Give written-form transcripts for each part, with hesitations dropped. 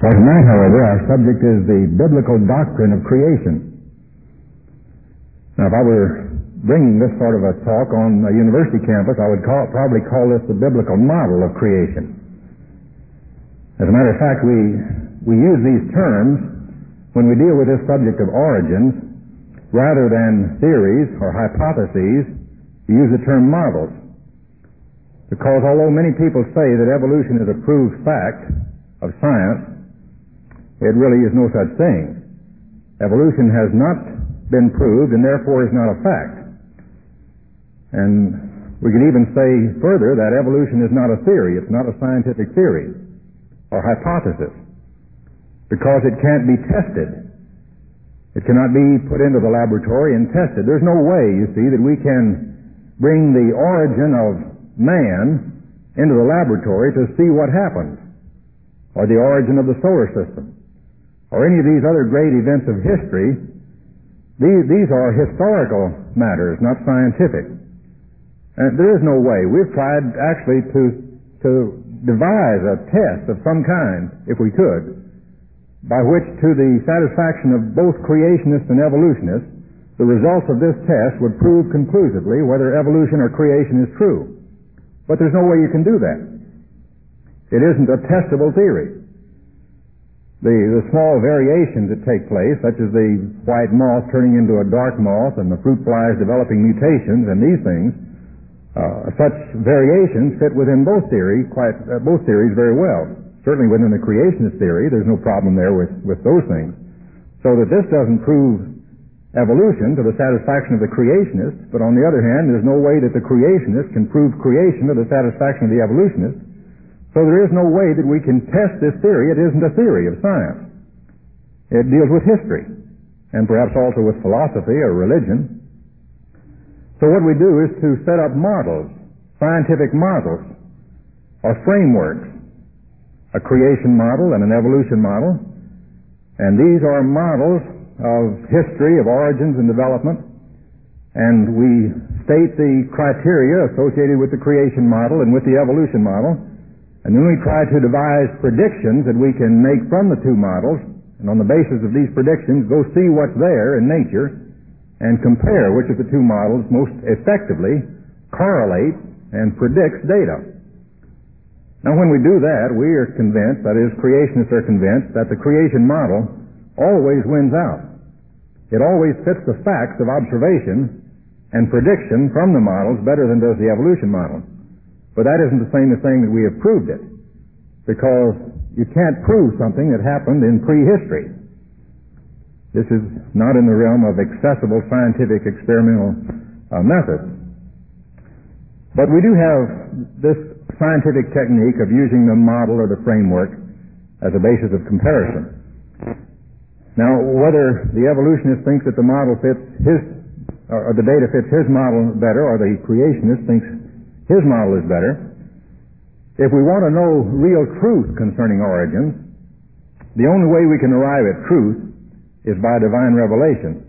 For tonight, however, our subject is the biblical doctrine of creation. Now, if I were bringing this sort of a talk on a university campus, I would probably call this the biblical model of creation. As a matter of fact, we use these terms when we deal with this subject of origins rather than theories or hypotheses. We use the term models. Because although many people say that evolution is a proved fact of science, it really is no such thing. Evolution has not been proved and therefore is not a fact. And we can even say further that evolution is not a theory. It's not a scientific theory or hypothesis because it can't be tested. It cannot be put into the laboratory and tested. There's no way, you see, that we can bring the origin of man into the laboratory to see what happens, or the origin of the solar system, or any of these other great events of history. These are historical matters, not scientific. And there is no way. We've tried actually to devise a test of some kind, if we could, by which to the satisfaction of both creationists and evolutionists, the results of this test would prove conclusively whether evolution or creation is true. But there's no way you can do that. It isn't a testable theory. The small variations that take place, such as the white moth turning into a dark moth and the fruit flies developing mutations and these things, such variations fit within both theories very well. Certainly within the creationist theory, there's no problem there with those things. So that this doesn't prove evolution to the satisfaction of the creationists, but on the other hand, there's no way that the creationists can prove creation to the satisfaction of the evolutionists. So there is no way that we can test this theory. It isn't a theory of science. It deals with history, and perhaps also with philosophy or religion. So what we do is to set up models, scientific models, or frameworks, a creation model and an evolution model. And these are models of history, of origins and development. And we state the criteria associated with the creation model and with the evolution model. And then we try to devise predictions that we can make from the two models, and on the basis of these predictions, go see what's there in nature and compare which of the two models most effectively correlate and predicts data. Now, when we do that, we are convinced, that is, creationists are convinced, that the creation model always wins out. It always fits the facts of observation and prediction from the models better than does the evolution model. But that isn't the same as saying that we have proved it, because you can't prove something that happened in prehistory. This is not in the realm of accessible scientific experimental methods. But we do have this scientific technique of using the model or the framework as a basis of comparison. Now, whether the evolutionist thinks that the model fits or the data fits his model better, or the creationist thinks his model is better, if we want to know real truth concerning origins, the only way we can arrive at truth is by divine revelation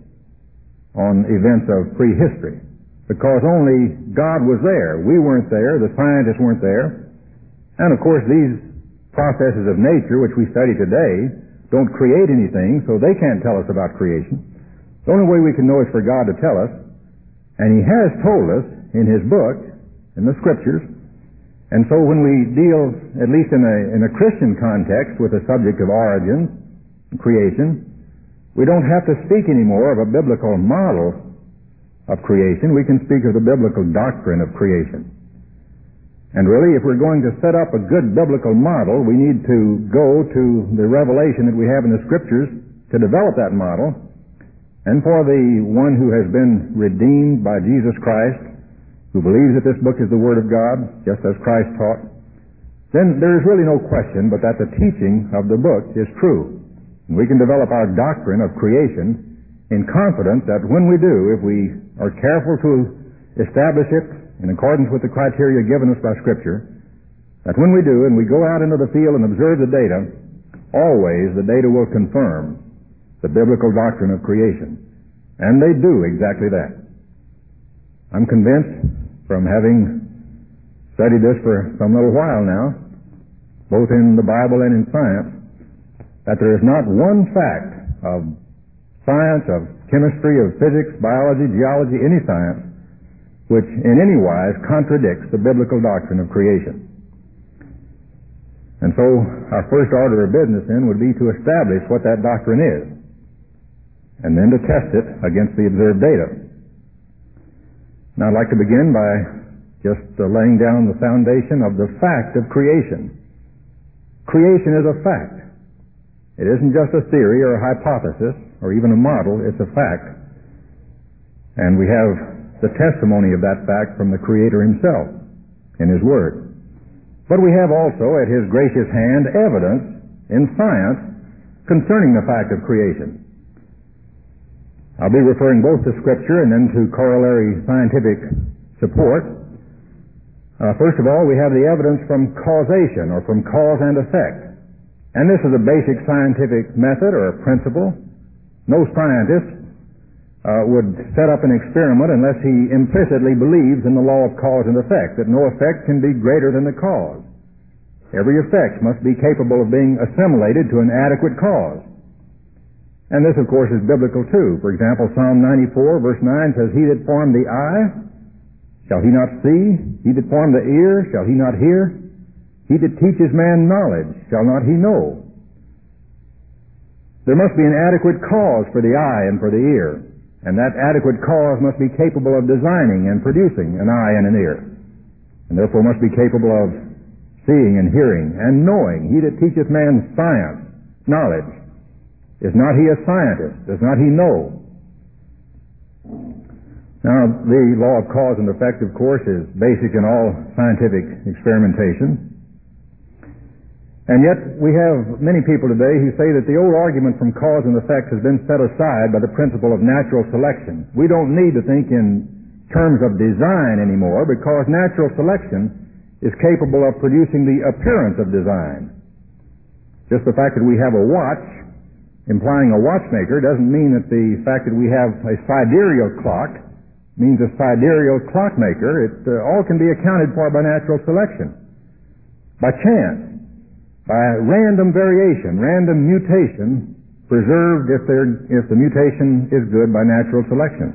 on events of prehistory. Because only God was there. We weren't there. The scientists weren't there. And of course, these processes of nature, which we study today, don't create anything, so they can't tell us about creation. The only way we can know is for God to tell us. And He has told us in His book, in the Scriptures. And so when we deal, at least in a Christian context, with the subject of origins and creation, we don't have to speak anymore of a biblical model of creation. We can speak of the biblical doctrine of creation. And really, if we're going to set up a good biblical model, we need to go to the revelation that we have in the Scriptures to develop that model. And for the one who has been redeemed by Jesus Christ, who believes that this book is the Word of God, just as Christ taught, then there is really no question but that the teaching of the book is true. And we can develop our doctrine of creation in confidence that when we do, if we are careful to establish it in accordance with the criteria given us by Scripture, that when we do and we go out into the field and observe the data, always the data will confirm the biblical doctrine of creation. And they do exactly that. I'm convinced, from having studied this for some little while now, both in the Bible and in science, that there is not one fact of science, of chemistry, of physics, biology, geology, any science, which in any wise contradicts the biblical doctrine of creation. And so our first order of business then would be to establish what that doctrine is, and then to test it against the observed data. Now I'd like to begin by just laying down the foundation of the fact of creation. Creation is a fact. It isn't just a theory or a hypothesis or even a model, it's a fact. And we have the testimony of that fact from the Creator Himself in His Word. But we have also at His gracious hand evidence in science concerning the fact of creation. I'll be referring both to Scripture and then to corollary scientific support. First of all, we have the evidence from causation, or from cause and effect. And this is a basic scientific method or a principle. No scientist would set up an experiment unless he implicitly believes in the law of cause and effect, that no effect can be greater than the cause. Every effect must be capable of being assimilated to an adequate cause. And this, of course, is biblical too. For example, Psalm 94, verse 9 says, "He that formed the eye, shall he not see? He that formed the ear, shall he not hear? He that teaches man knowledge, shall not he know?" There must be an adequate cause for the eye and for the ear, and that adequate cause must be capable of designing and producing an eye and an ear, and therefore must be capable of seeing and hearing and knowing. He that teacheth man science, knowledge, is not he a scientist? Does not he know? Now, the law of cause and effect, of course, is basic in all scientific experimentation. And yet, we have many people today who say that the old argument from cause and effect has been set aside by the principle of natural selection. We don't need to think in terms of design anymore, because natural selection is capable of producing the appearance of design. Just the fact that we have a watch, implying a watchmaker, doesn't mean that the fact that we have a sidereal clock means a sidereal clockmaker. It all can be accounted for by natural selection, by chance, by random variation, random mutation, preserved if the mutation is good by natural selection.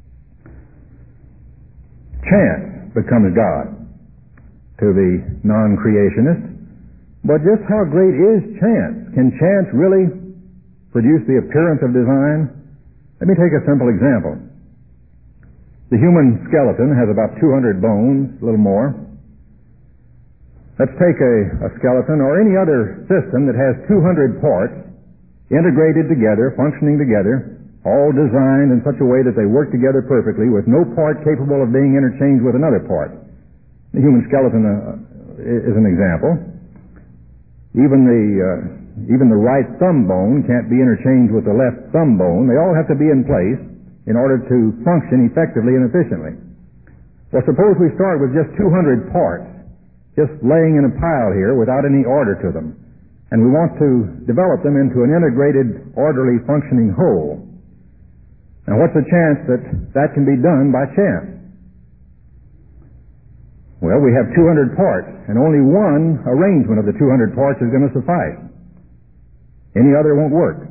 Chance becomes God to the non-creationist. But just how great is chance? Can chance really produce the appearance of design? Let me take a simple example. The human skeleton has about 200 bones, a little more. Let's take a skeleton or any other system that has 200 parts integrated together, functioning together, all designed in such a way that they work together perfectly with no part capable of being interchanged with another part. The human skeleton is an example. Even the right thumb bone can't be interchanged with the left thumb bone. They all have to be in place in order to function effectively and efficiently. Well, suppose we start with just 200 parts, just laying in a pile here without any order to them, and we want to develop them into an integrated, orderly, functioning whole. Now, what's the chance that that can be done by chance? Well, we have 200 parts, and only one arrangement of the 200 parts is going to suffice. Any other won't work.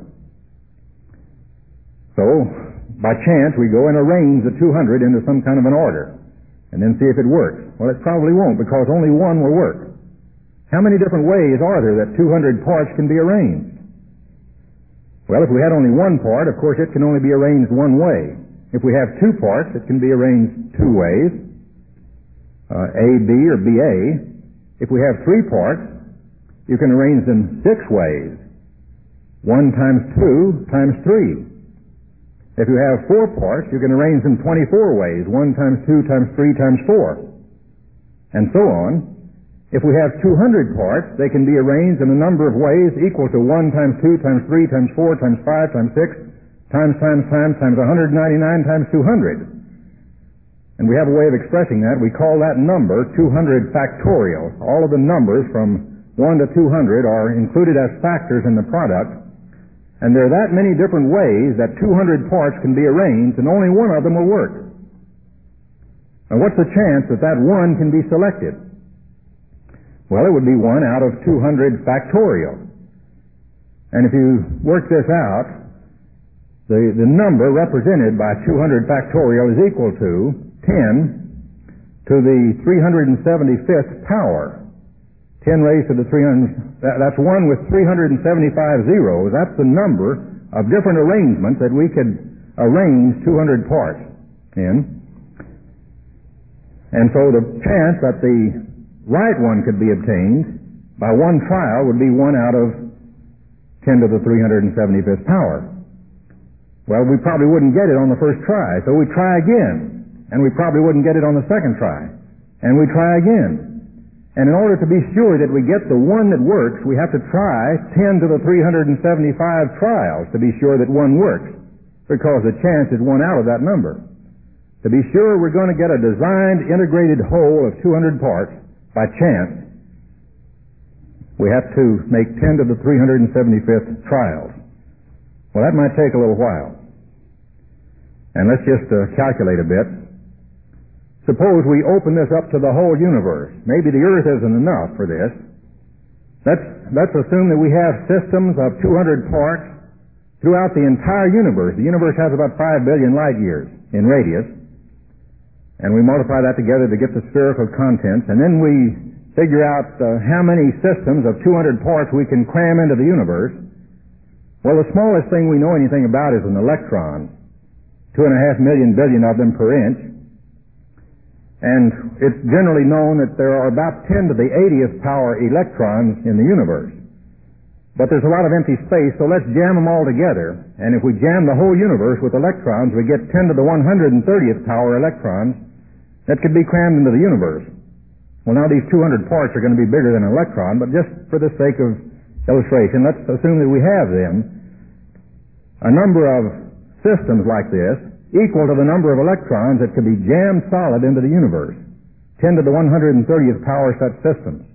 So, by chance, we go and arrange the 200 into some kind of an order, and then see if it works. Well, it probably won't, because only one will work. How many different ways are there that 200 parts can be arranged? Well, if we had only one part, of course, it can only be arranged one way. If we have two parts, it can be arranged two ways, A, B, or BA. If we have three parts, you can arrange them 6 ways. 1 times 2 times 3. If you have 4 parts, you can arrange them 24 ways. 1 times 2 times 3 times 4. And so on. If we have 200 parts, they can be arranged in a number of ways equal to 1 times 2 times 3 times 4 times 5 times 6 times 199 times 200. And we have a way of expressing that. We call that number 200 factorial. All of the numbers from 1 to 200 are included as factors in the product. And there are that many different ways that 200 parts can be arranged, and only one of them will work. Now, what's the chance that that one can be selected? Well, it would be 1 out of 200 factorial. And if you work this out, the number represented by 200 factorial is equal to 10 to the 375th power. 10 raised to the 300, that's 1 with 375 zeros. That's the number of different arrangements that we could arrange 200 parts in. And so the chance that the right one could be obtained by one trial would be 1 out of 10 to the 375th power. Well, we probably wouldn't get it on the first try, so we try again. And we probably wouldn't get it on the second try. And we try again. And in order to be sure that we get the one that works, we have to try 10 to the 375 trials to be sure that one works, because the chance is 1 out of that number. To be sure we're going to get a designed integrated whole of 200 parts by chance, we have to make 10 to the 375th trials. Well, that might take a little while. And let's just calculate a bit. Suppose we open this up to the whole universe. Maybe the Earth isn't enough for this. Let's assume that we have systems of 200 parts throughout the entire universe. The universe has about 5 billion light years in radius. And we multiply that together to get the spherical contents. And then we figure out how many systems of 200 parts we can cram into the universe. Well, the smallest thing we know anything about is an electron. 2.5 million billion of them per inch. And it's generally known that there are about 10 to the 80th power electrons in the universe. But there's a lot of empty space, so let's jam them all together. And if we jam the whole universe with electrons, we get 10 to the 130th power electrons that could be crammed into the universe. Well, now these 200 parts are going to be bigger than an electron, but just for the sake of illustration, let's assume that we have then a number of systems like this equal to the number of electrons that could be jammed solid into the universe. 10 to the 130th power such systems.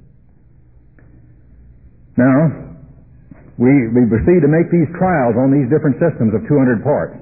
Now, we proceed to make these trials on these different systems of 200 parts.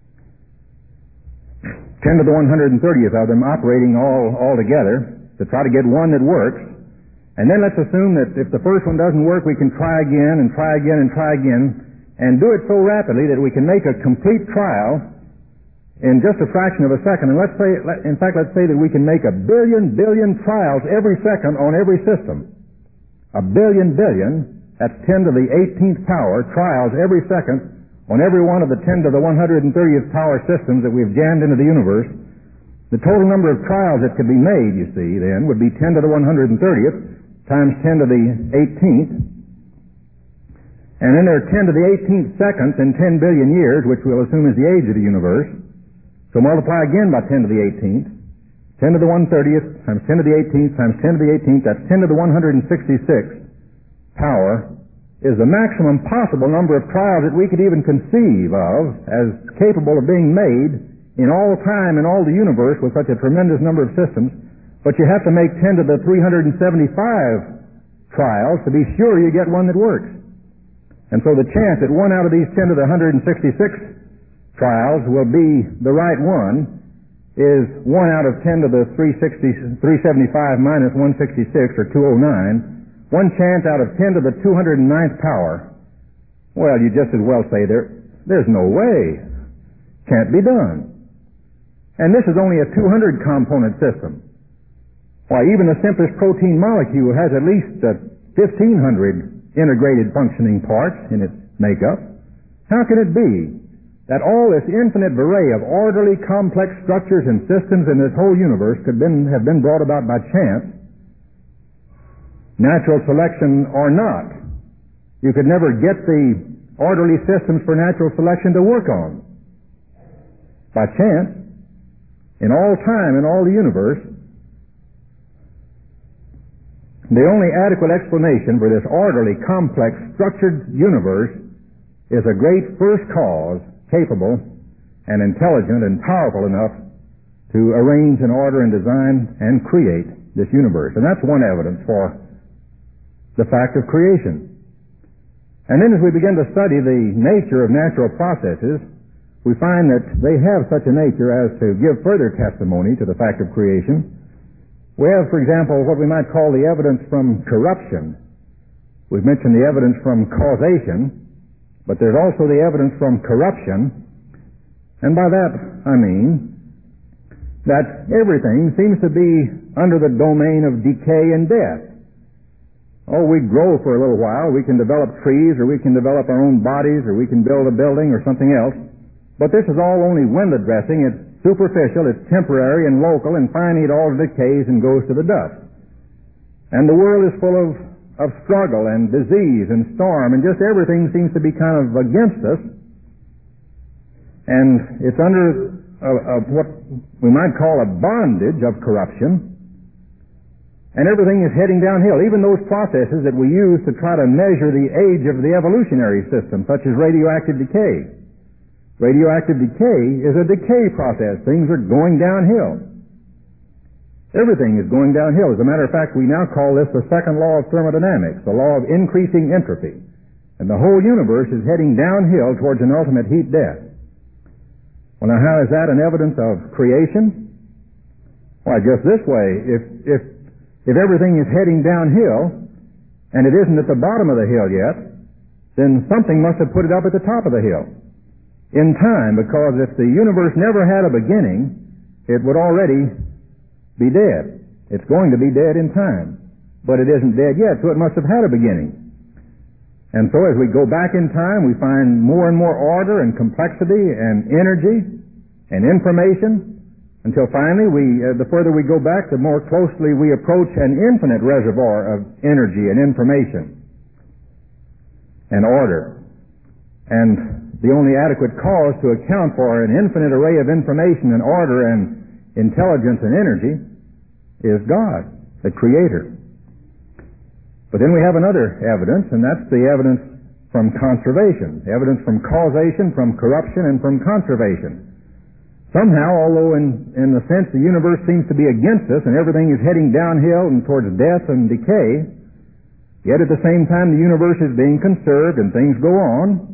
10 to the 130th of them operating all together to try to get one that works. And then let's assume that if the first one doesn't work, we can try again and try again and try again, and do it so rapidly that we can make a complete trial in just a fraction of a second. And let's say that we can make 1 billion trials every second on every system. 1 billion, that's 10 to the 18th power trials every second on every one of the 10 to the 130th power systems that we've jammed into the universe. The total number of trials that could be made, you see, then, would be 10 to the 130th times 10 to the 18th. And then there are 10 to the 18th seconds in 10 billion years, which we'll assume is the age of the universe. So multiply again by 10 to the 18th. 10 to the 130th times 10 to the 18th times 10 to the 18th, that's 10 to the 166th power, is the maximum possible number of trials that we could even conceive of as capable of being made in all time in all the universe with such a tremendous number of systems. But you have to make 10 to the 375 trials to be sure you get one that works. And so the chance that one out of these 10 to the 166 trials will be the right one is 1 out of 10 to the 375 minus 166, or 209. One chance out of 10 to the 209th power. Well, you just as well say there's no way. Can't be done. And this is only a 200 component system. Why, even the simplest protein molecule has at least 1,500 integrated functioning parts in its makeup. How can it be that all this infinite array of orderly, complex structures and systems in this whole universe could have been brought about by chance, natural selection or not? You could never get the orderly systems for natural selection to work on. By chance, in all time, in all the universe, the only adequate explanation for this orderly, complex, structured universe is a great first cause capable and intelligent and powerful enough to arrange and order and design and create this universe. And that's one evidence for the fact of creation. And then as we begin to study the nature of natural processes, we find that they have such a nature as to give further testimony to the fact of creation. We have, for example, what we might call the evidence from corruption. We've mentioned the evidence from causation. But there's also the evidence from corruption, and by that I mean that everything seems to be under the domain of decay and death. Oh, we grow for a little while, we can develop trees, or we can develop our own bodies, or we can build a building or something else, but this is all only window dressing. It's superficial, it's temporary and local, and finally it all decays and goes to the dust. And the world is full of struggle and disease and storm, and just everything seems to be kind of against us. And it's under what we might call a bondage of corruption. And everything is heading downhill. Even those processes that we use to try to measure the age of the evolutionary system, such as radioactive decay. Radioactive decay is a decay process. Things are going downhill. Everything is going downhill. As a matter of fact, we now call this the second law of thermodynamics, the law of increasing entropy. And the whole universe is heading downhill towards an ultimate heat death. Well, now how is that an evidence of creation? Why, just this way. If everything is heading downhill, and it isn't at the bottom of the hill yet, then something must have put it up at the top of the hill in time, because if the universe never had a beginning, it would already be dead. It's going to be dead in time, but it isn't dead yet, so it must have had a beginning. And so as we go back in time, we find more and more order and complexity and energy and information, until finally, the further we go back, the more closely we approach an infinite reservoir of energy and information and order. And the only adequate cause to account for an infinite array of information and order and intelligence and energy is God, the Creator. But then we have another evidence, and that's the evidence from conservation, evidence from causation, from corruption, and from conservation. Somehow, although in the sense the universe seems to be against us and everything is heading downhill and towards death and decay, yet at the same time the universe is being conserved and things go on.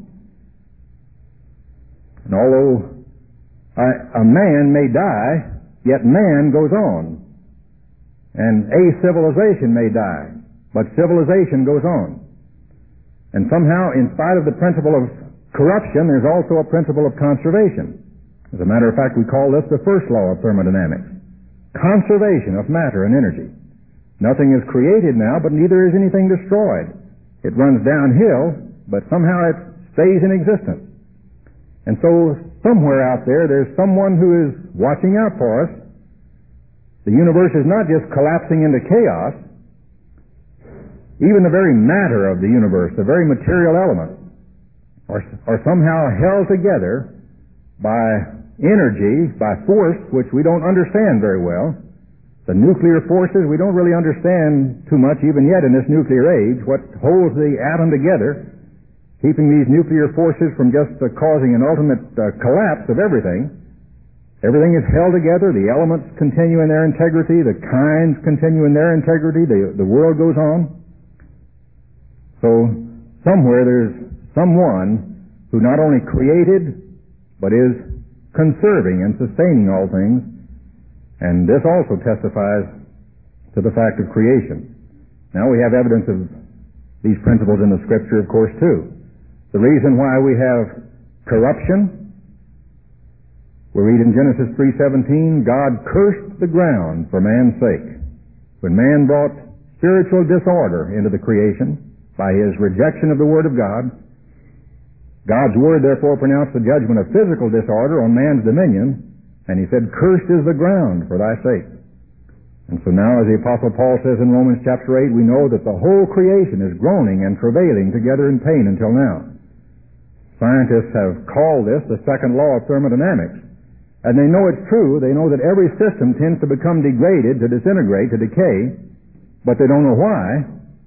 And although a man may die, yet man goes on. And a civilization may die, but civilization goes on. And somehow, in spite of the principle of corruption, there's also a principle of conservation. As a matter of fact, we call this the first law of thermodynamics. Conservation of matter and energy. Nothing is created now, but neither is anything destroyed. It runs downhill, but somehow it stays in existence. And so, somewhere out there's someone who is watching out for us. The universe is not just collapsing into chaos. Even the very matter of the universe, the very material elements, are somehow held together by energy, by force, which we don't understand very well. The nuclear forces, we don't really understand too much even yet in this nuclear age, what holds the atom together, keeping these nuclear forces from just causing an ultimate collapse of everything. Everything is held together, the elements continue in their integrity, the kinds continue in their integrity, the world goes on. So, somewhere there's someone who not only created, but is conserving and sustaining all things, and this also testifies to the fact of creation. Now we have evidence of these principles in the Scripture, of course, too. The reason why we have corruption, we read in Genesis 3:17, God cursed the ground for man's sake. When man brought spiritual disorder into the creation by his rejection of the Word of God, God's Word therefore pronounced the judgment of physical disorder on man's dominion, and He said, "Cursed is the ground for thy sake." And so now, as the Apostle Paul says in Romans chapter 8, we know that the whole creation is groaning and travailing together in pain until now. Scientists have called this the second law of thermodynamics. And they know it's true. They know that every system tends to become degraded, to disintegrate, to decay, but they don't know why.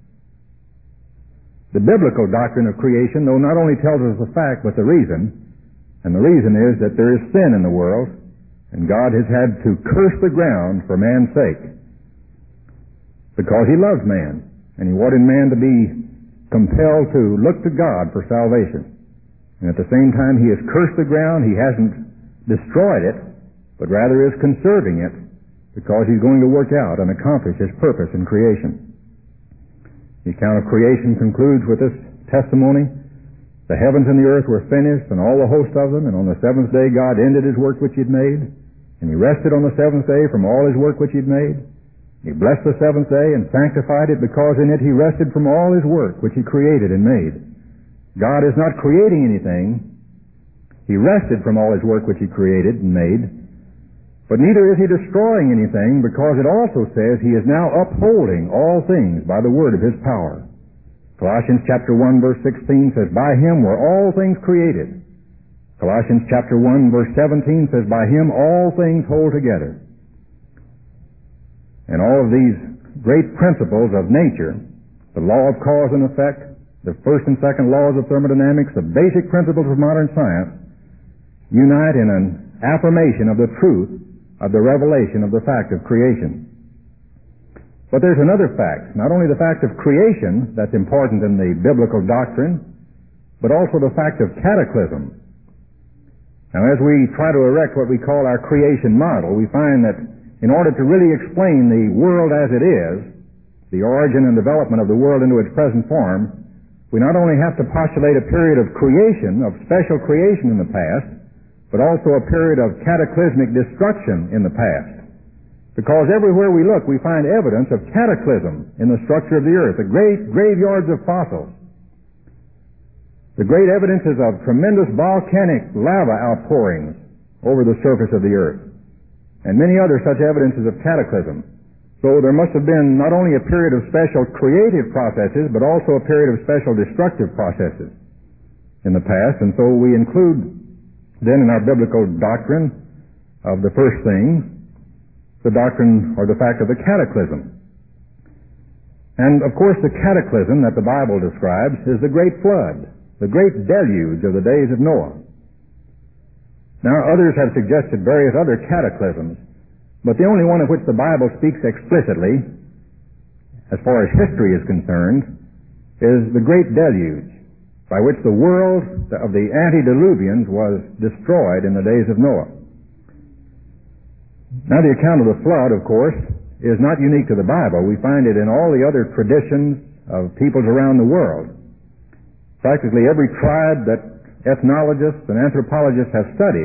The biblical doctrine of creation, though, not only tells us the fact, but the reason. And the reason is that there is sin in the world, and God has had to curse the ground for man's sake, because He loves man, and He wanted man to be compelled to look to God for salvation. And at the same time, He has cursed the ground. He hasn't destroyed it, but rather is conserving it, because He's going to work out and accomplish His purpose in creation. The account of creation concludes with this testimony. The heavens and the earth were finished, and all the host of them, and on the seventh day God ended his work which he had made, and he rested on the seventh day from all his work which he had made. He blessed the seventh day and sanctified it, because in it he rested from all his work which he created and made. God is not creating anything. He rested from all his work which he created and made. But neither is he destroying anything, because it also says he is now upholding all things by the word of his power. Colossians chapter 1 verse 16 says, by him were all things created. Colossians chapter 1 verse 17 says, by him all things hold together. And all of these great principles of nature, the law of cause and effect, the first and second laws of thermodynamics, the basic principles of modern science, unite in an affirmation of the truth of the revelation of the fact of creation. But there's another fact, not only the fact of creation that's important in the biblical doctrine, but also the fact of cataclysm. Now, as we try to erect what we call our creation model, we find that in order to really explain the world as it is, the origin and development of the world into its present form, we not only have to postulate a period of creation, of special creation in the past, but also a period of cataclysmic destruction in the past. Because everywhere we look, we find evidence of cataclysm in the structure of the earth, the great graveyards of fossils, the great evidences of tremendous volcanic lava outpourings over the surface of the earth, and many other such evidences of cataclysm. So there must have been not only a period of special creative processes, but also a period of special destructive processes in the past. And so we include then in our biblical doctrine of the first thing, the doctrine or the fact of the cataclysm. And of course the cataclysm that the Bible describes is the great flood, the great deluge of the days of Noah. Now, others have suggested various other cataclysms, but the only one of which the Bible speaks explicitly, as far as history is concerned, is the great deluge, by which the world of the antediluvians was destroyed in the days of Noah. Now, the account of the flood, of course, is not unique to the Bible. We find it in all the other traditions of peoples around the world. Practically every tribe that ethnologists and anthropologists have studied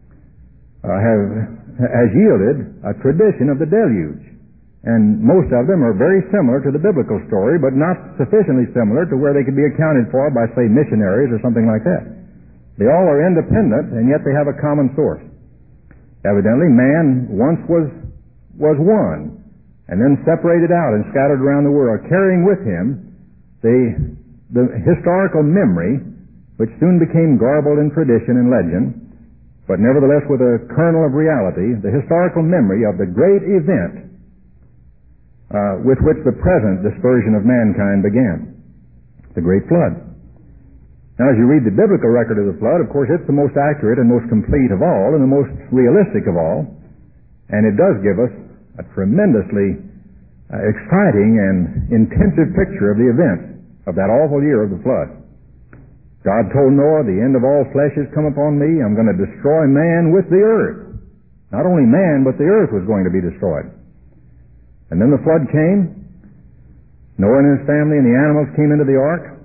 has yielded a tradition of the deluge. And most of them are very similar to the biblical story, but not sufficiently similar to where they could be accounted for by, say, missionaries or something like that. They all are independent, and yet they have a common source. Evidently, man once was one, and then separated out and scattered around the world, carrying with him the historical memory, which soon became garbled in tradition and legend, but nevertheless with a kernel of reality, the historical memory of the great event with which the present dispersion of mankind began, the great flood. Now, as you read the biblical record of the flood, of course, it's the most accurate and most complete of all, and the most realistic of all, and it does give us a tremendously exciting and intensive picture of the events of that awful year of the flood. God told Noah, the end of all flesh has come upon me. I'm going to destroy man with the earth. Not only man, but the earth was going to be destroyed. And then the flood came. Noah and his family and the animals came into the ark.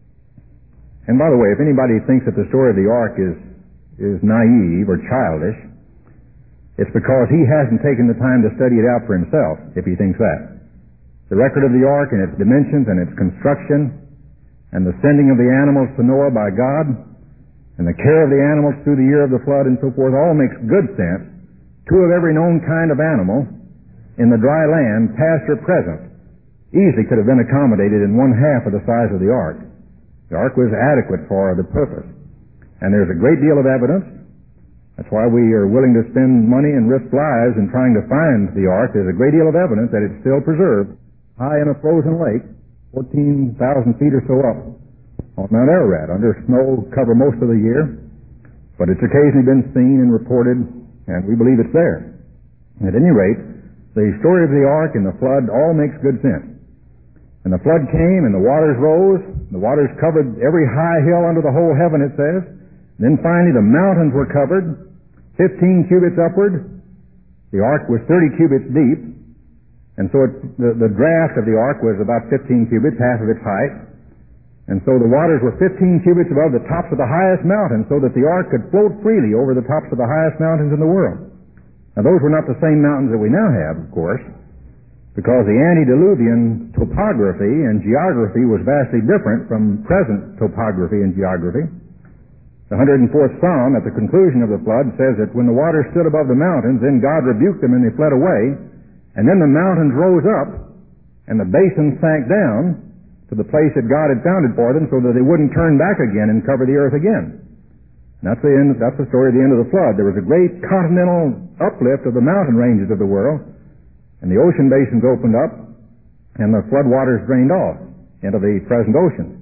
And by the way, if anybody thinks that the story of the ark is naive or childish, it's because he hasn't taken the time to study it out for himself, if he thinks that. The record of the ark and its dimensions and its construction, and the sending of the animals to Noah by God, and the care of the animals through the year of the flood and so forth, all makes good sense. Two of every known kind of animal in the dry land, past or present, easily could have been accommodated in one half of the size of the ark. The ark was adequate for the purpose. And there's a great deal of evidence. That's why we are willing to spend money and risk lives in trying to find the ark. There's a great deal of evidence that it's still preserved high in a frozen lake, 14,000 feet or so up on Mount Ararat, under snow cover most of the year, but it's occasionally been seen and reported, and we believe it's there. At any rate, the story of the ark and the flood all makes good sense. And the flood came, and the waters rose, the waters covered every high hill under the whole heaven, it says. And then finally the mountains were covered, 15 cubits upward. The ark was 30 cubits deep. And so the draft of the ark was about 15 cubits, half of its height. And so the waters were 15 cubits above the tops of the highest mountains, so that the ark could float freely over the tops of the highest mountains in the world. Now those were not the same mountains that we now have, of course, because the antediluvian topography and geography was vastly different from present topography and geography. The 104th Psalm, at the conclusion of the flood, says that when the waters stood above the mountains, then God rebuked them and they fled away, and then the mountains rose up, and the basins sank down to the place that God had founded for them, so that they wouldn't turn back again and cover the earth again. And that's the story of the end of the flood. There was a great continental uplift of the mountain ranges of the world, and the ocean basins opened up, and the flood waters drained off into the present ocean.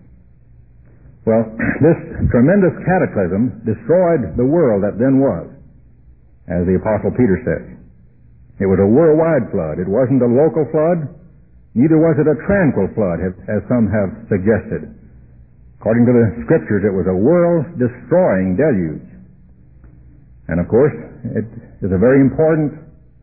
Well, this tremendous cataclysm destroyed the world that then was, as the Apostle Peter says. It was a worldwide flood. It wasn't a local flood. Neither was it a tranquil flood, as some have suggested. According to the Scriptures, it was a world-destroying deluge. And of course, it is a very important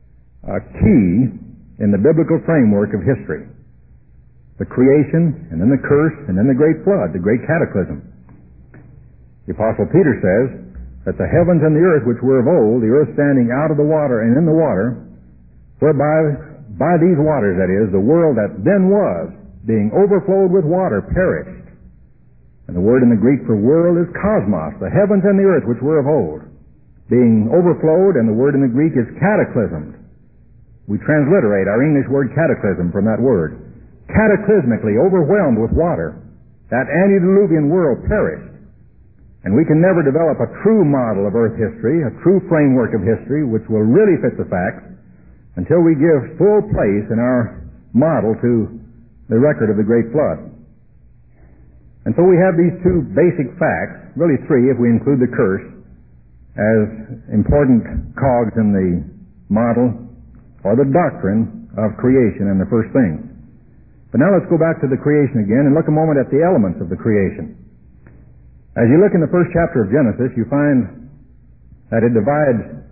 key in the biblical framework of history. The creation, and then the curse, and then the great flood, the great cataclysm. The Apostle Peter says that the heavens and the earth which were of old, the earth standing out of the water and in the water, whereby by these waters, that is, the world that then was, being overflowed with water, perished. And the word in the Greek for world is cosmos, the heavens and the earth which were of old, being overflowed, and the word in the Greek is cataclysmed. We transliterate our English word cataclysm from that word. Cataclysmically overwhelmed with water, that antediluvian world perished. And we can never develop a true model of earth history, a true framework of history, which will really fit the facts, until we give full place in our model to the record of the great flood. And so we have these two basic facts, really three if we include the curse, as important cogs in the model or the doctrine of creation and the first things. But now let's go back to the creation again and look a moment at the elements of the creation. As you look in the first chapter of Genesis, you find that it divides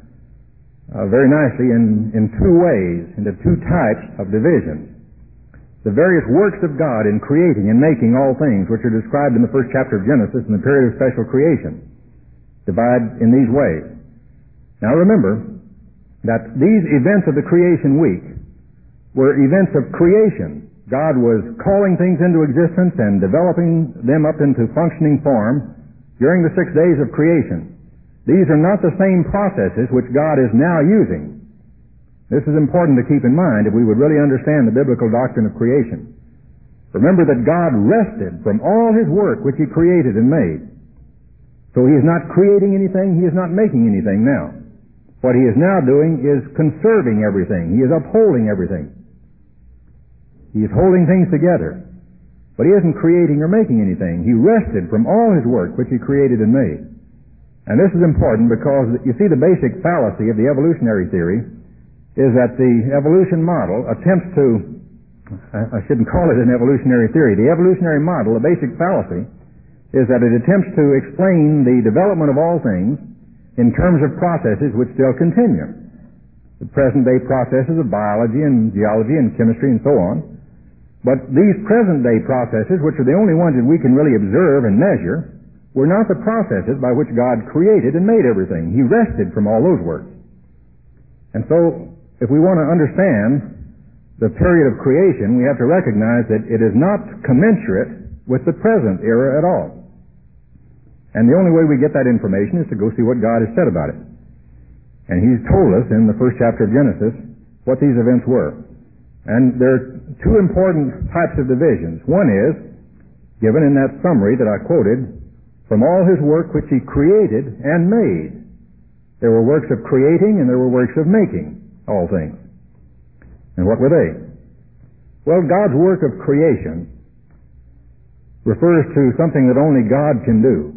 very nicely in two ways, into two types of divisions. The various works of God in creating and making all things, which are described in the first chapter of Genesis in the period of special creation, divide in these ways. Now remember that these events of the creation week were events of creation. God was calling things into existence and developing them up into functioning form during the 6 days of creation. These are not the same processes which God is now using. This is important to keep in mind if we would really understand the biblical doctrine of creation. Remember that God rested from all His work which He created and made. So He is not creating anything, He is not making anything now. What He is now doing is conserving everything. He is upholding everything. He is holding things together. But He isn't creating or making anything. He rested from all His work which He created and made. And this is important because, you see, the basic fallacy of the evolutionary theory is that the evolution model attempts to, I shouldn't call it an evolutionary theory, the evolutionary model, the basic fallacy, is that it attempts to explain the development of all things in terms of processes which still continue. The present-day processes of biology and geology and chemistry and so on. But these present-day processes, which are the only ones that we can really observe and measure, were not the processes by which God created and made everything. He rested from all those works. And so, if we want to understand the period of creation, we have to recognize that it is not commensurate with the present era at all. And the only way we get that information is to go see what God has said about it. And He's told us in the first chapter of Genesis what these events were. And there are two important types of divisions. One is, given in that summary that I quoted, from all His work which He created and made. There were works of creating and there were works of making all things. And what were they? Well, God's work of creation refers to something that only God can do.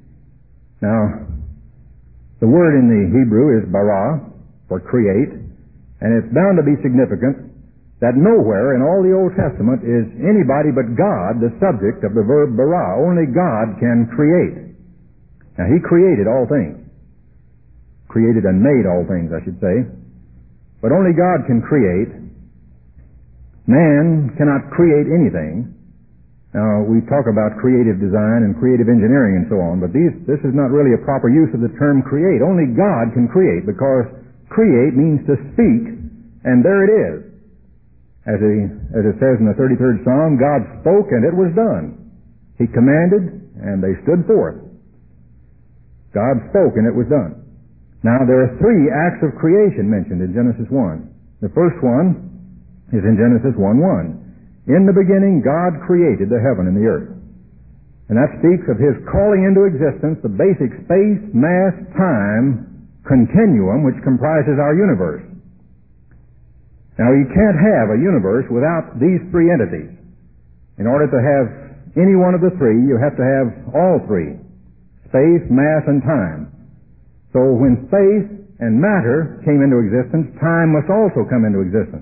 Now, the word in the Hebrew is bara, for create, and it's bound to be significant that nowhere in all the Old Testament is anybody but God the subject of the verb bara. Only God can create. Now, He created all things. Created and made all things, I should say. But only God can create. Man cannot create anything. Now, we talk about creative design and creative engineering and so on, but this is not really a proper use of the term create. Only God can create, because create means to speak, and there it is. As it says in the 33rd Psalm, God spoke and it was done. He commanded and they stood forth. God spoke and it was done. Now, there are three acts of creation mentioned in Genesis 1. The first one is in Genesis 1:1. In the beginning, God created the heaven and the earth. And that speaks of His calling into existence the basic space, mass, time continuum which comprises our universe. Now, you can't have a universe without these three entities. In order to have any one of the three, you have to have all three: space, mass, and time. So when space and matter came into existence, time must also come into existence.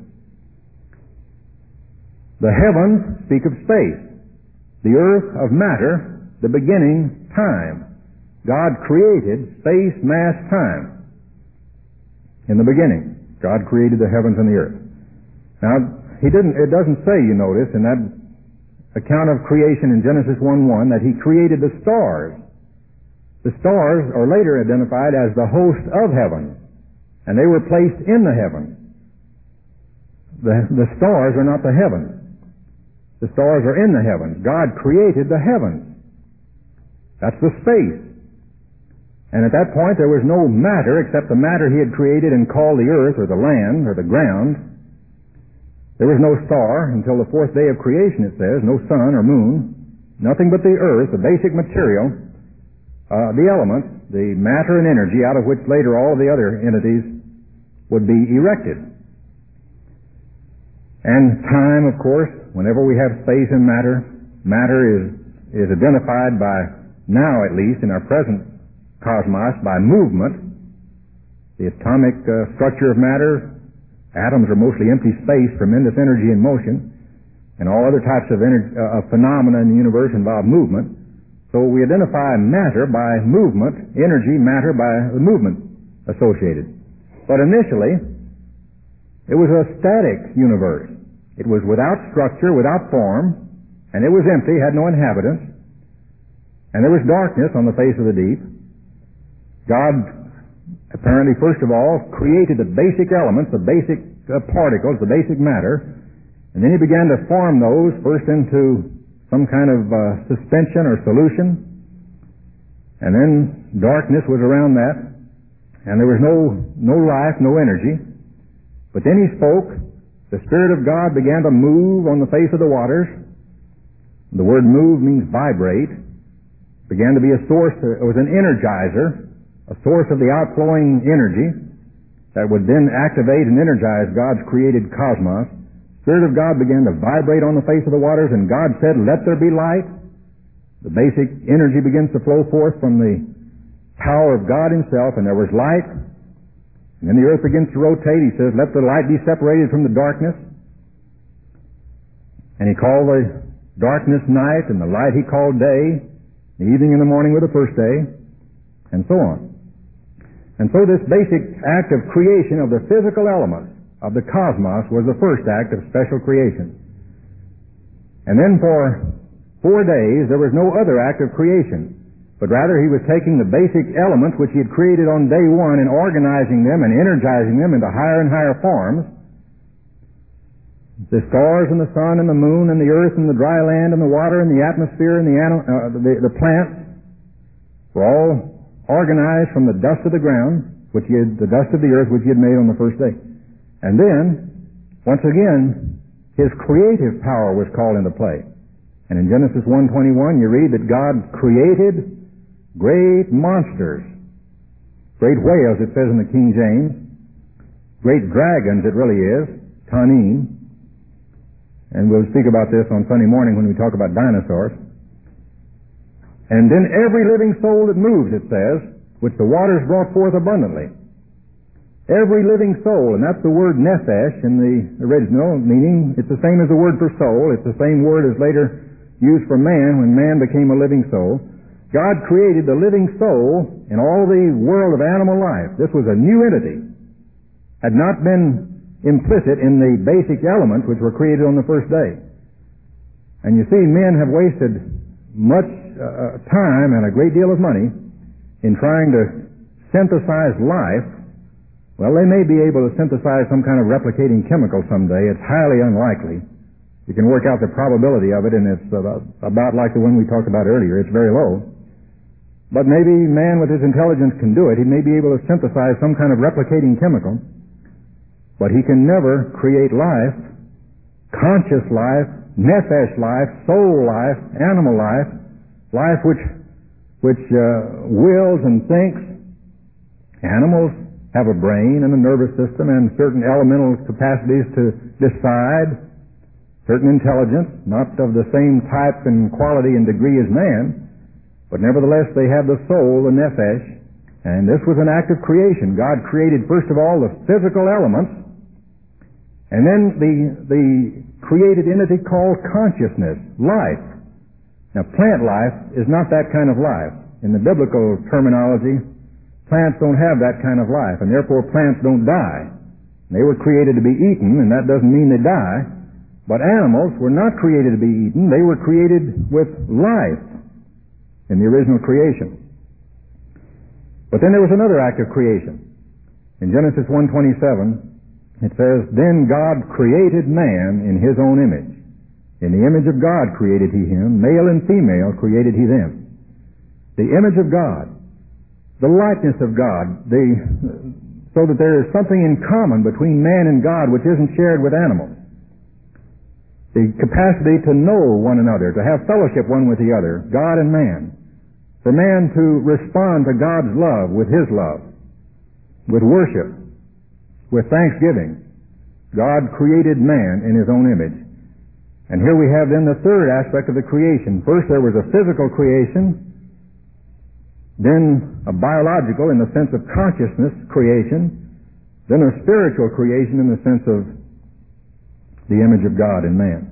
The heavens speak of space, the earth of matter, the beginning, time. God created space, mass, time. In the beginning, God created the heavens and the earth. Now, it doesn't say, you notice, in that account of creation in Genesis 1:1 that He created the stars. The stars are later identified as the host of heaven, and they were placed in the heavens. The stars are not the heavens. The stars are in the heavens. God created the heavens. That's the space. And at that point there was no matter except the matter He had created and called the earth or the land or the ground. There was no star until the fourth day of creation, it says, no sun or moon, nothing but the earth, the basic material, the elements, the matter and energy out of which later all of the other entities would be erected. And time, of course, whenever we have space and matter, matter is identified by, now at least, in our present cosmos, by movement. The atomic structure of matter, atoms are mostly empty space, tremendous energy in motion, and all other types of phenomena in the universe involve movement. So we identify matter by movement, energy, matter by the movement associated. But initially, it was a static universe. It was without structure, without form, and it was empty, had no inhabitants, and there was darkness on the face of the deep. God apparently, first of all, created the basic elements, the basic particles, the basic matter, and then He began to form those first into some kind of suspension or solution, and then darkness was around that, and there was no life, no energy. But then He spoke. The Spirit of God began to move on the face of the waters. The word move means vibrate. Began to be a source, it was an energizer, a source of the outflowing energy that would then activate and energize God's created cosmos. The Spirit of God began to vibrate on the face of the waters, and God said, "Let there be light." The basic energy begins to flow forth from the power of God Himself, and there was light. And then the earth begins to rotate. He says, "Let the light be separated from the darkness." And He called the darkness night, and the light He called day. The evening and the morning were the first day, and so on. And so this basic act of creation of the physical elements of the cosmos was the first act of special creation. And then for 4 days there was no other act of creation, but rather He was taking the basic elements which He had created on day one and organizing them and energizing them into higher and higher forms. The stars and the sun and the moon and the earth and the dry land and the water and the atmosphere and the plants were all organized from the dust of the ground, the dust of the earth which He had made on the first day. And then, once again, His creative power was called into play. And in Genesis 1:21 you read that God created great monsters, great whales, it says in the King James, great dragons, it really is, tanim. And we'll speak about this on Sunday morning when we talk about dinosaurs. And then every living soul that moves, it says, which the waters brought forth abundantly. Every living soul, and that's the word nephesh in the original, meaning it's the same as the word for soul. It's the same word as later used for man when man became a living soul. God created the living soul in all the world of animal life. This was a new entity. Had not been implicit in the basic elements which were created on the first day. And you see, men have wasted much time and a great deal of money in trying to synthesize life. Well, they may be able to synthesize some kind of replicating chemical someday. It's highly unlikely. You can work out the probability of it, and it's about like the one we talked about earlier. It's very low. But maybe man with his intelligence can do it. He may be able to synthesize some kind of replicating chemical, but he can never create life, conscious life, nephesh life, soul life, animal life, life which wills and thinks. Animals have a brain and a nervous system and certain elemental capacities to decide, certain intelligence, not of the same type and quality and degree as man, but nevertheless they have the soul, the nephesh, and this was an act of creation. God created first of all the physical elements, and then the created entity called consciousness, life. Now plant life is not that kind of life. In the biblical terminology, plants don't have that kind of life, and therefore plants don't die. They were created to be eaten, and that doesn't mean they die. But animals were not created to be eaten. They were created with life in the original creation. But then there was another act of creation. In Genesis 1:27, it says, "Then God created man in his own image. In the image of God created he him. Male and female created he them." The image of God, the likeness of God, so that there is something in common between man and God which isn't shared with animals. The capacity to know one another, to have fellowship one with the other, God and man. For man to respond to God's love with his love, with worship, with thanksgiving. God created man in his own image. And here we have then the third aspect of the creation. First there was a physical creation, then a biological in the sense of consciousness creation, then a spiritual creation in the sense of the image of God in man.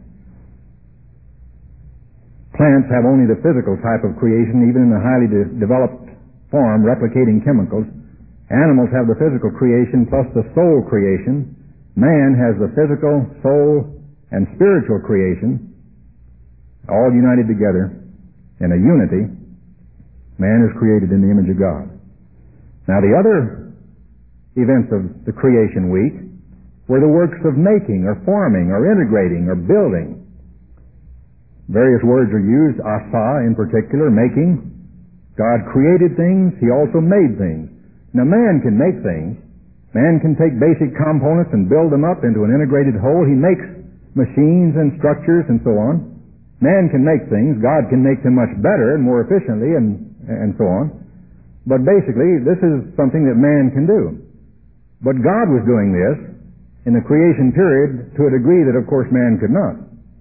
Plants have only the physical type of creation, even in the highly developed form, replicating chemicals. Animals have the physical creation plus the soul creation. Man has the physical, soul, and spiritual creation, all united together in a unity. Man is created in the image of God. Now the other events of the creation week were the works of making or forming or integrating or building. Various words are used, asa in particular, making. God created things, he also made things. Now man can make things. Man can take basic components and build them up into an integrated whole. He makes machines and structures and so on. Man can make things. God can make them much better and more efficiently and so on. But basically, this is something that man can do. But God was doing this in the creation period to a degree that, of course, man could not.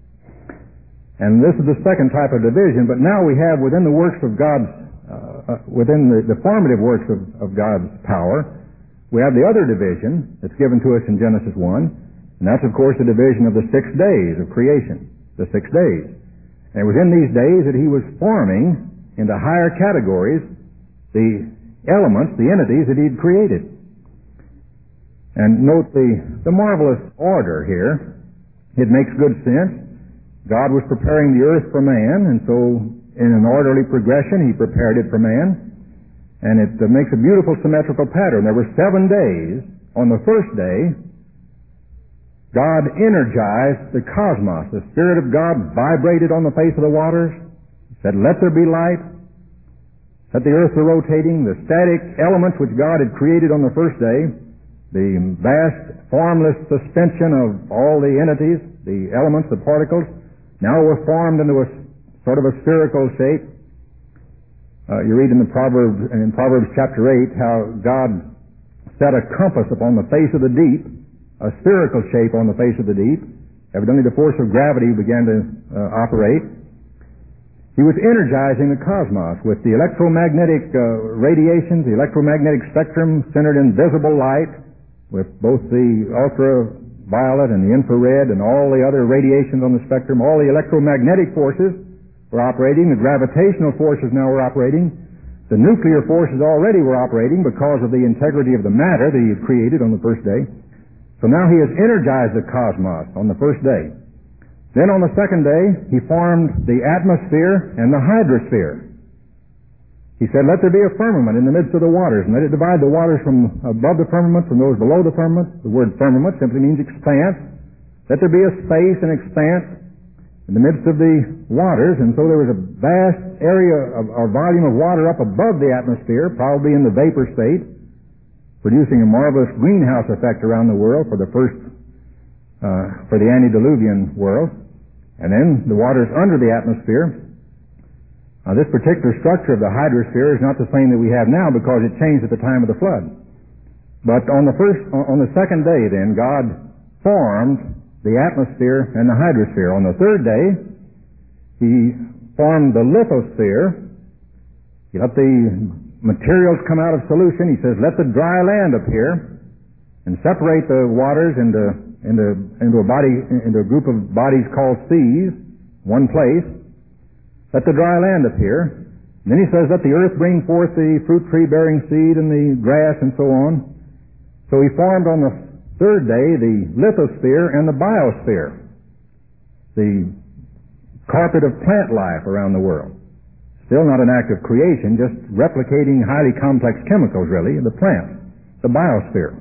And this is the second type of division, but now we have within the works of God's, within the formative works of God's power, we have the other division that's given to us in Genesis 1, and that's, of course, the division of the 6 days of creation, the 6 days. And it was in these days that he was forming into higher categories the elements, the entities that he'd created. And note the marvelous order here. It makes good sense. God was preparing the earth for man, and so in an orderly progression, he prepared it for man. And it makes a beautiful symmetrical pattern. There were 7 days. On the first day, God energized the cosmos. The Spirit of God vibrated on the face of the waters. He said, "Let there be light." Set the earth to rotating. The static elements which God had created on the first day, the vast formless suspension of all the entities, the elements, the particles, now were formed into a sort of a spherical shape. You read in Proverbs chapter 8 how God set a compass upon the face of the deep, a spherical shape on the face of the deep. Evidently the force of gravity began to operate. He was energizing the cosmos with the electromagnetic radiations, the electromagnetic spectrum centered in visible light, with both the ultraviolet and the infrared and all the other radiations on the spectrum. All the electromagnetic forces were operating. The gravitational forces now were operating. The nuclear forces already were operating because of the integrity of the matter that he had created on the first day. So now he has energized the cosmos on the first day. Then on the second day, he formed the atmosphere and the hydrosphere. He said, let there be a firmament in the midst of the waters, and let it divide the waters from above the firmament from those below the firmament. The word firmament simply means expanse. Let there be a space and expanse in the midst of the waters, and so there was a vast area or volume of water up above the atmosphere, probably in the vapor state, producing a marvelous greenhouse effect around the world for the antediluvian world. And then the waters under the atmosphere. Now, this particular structure of the hydrosphere is not the same that we have now because it changed at the time of the flood. But on the second day, then, God formed the atmosphere and the hydrosphere. On the third day, He formed the lithosphere. He let the materials come out of solution. He says, let the dry land appear and separate the waters into a group of bodies called seas, one place. Let the dry land appear. And then he says, let the earth bring forth the fruit tree bearing seed and the grass and so on. So he formed on the third day the lithosphere and the biosphere, the carpet of plant life around the world. Still not an act of creation, just replicating highly complex chemicals, really, the plants, the biosphere.